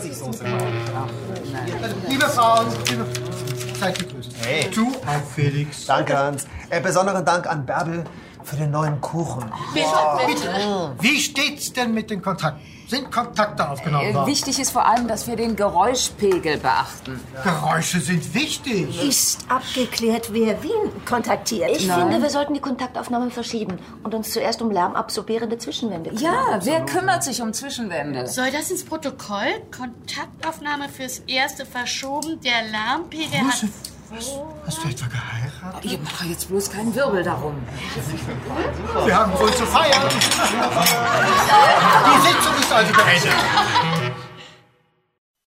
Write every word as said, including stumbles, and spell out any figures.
Pfirsichsoße. Liebe Frauen, liebe, seid gegrüßt. Hey. Du auch, Felix. Danke, Hans. Äh, besonderen Dank an Bärbel für den neuen Kuchen. Bitte, bitte. Wie steht's denn mit den Kontakten? Sind Kontakte aufgenommen worden? Äh, wichtig ist vor allem, dass wir den Geräuschpegel beachten. Geräusche sind wichtig. Ist abgeklärt, wer wen kontaktiert? Ich Nein. finde, wir sollten die Kontaktaufnahme verschieben und uns zuerst um lärmabsorbierende Zwischenwände kümmern. Ja, wer kümmert sich um Zwischenwände? Soll das ins Protokoll? Kontaktaufnahme fürs Erste verschoben. Der Lärmpegel hat... Was? Hast du etwa geheiratet? Ihr macht jetzt bloß keinen Wirbel darum. Wir haben wohl zu feiern. Die Sitzung ist also beendet.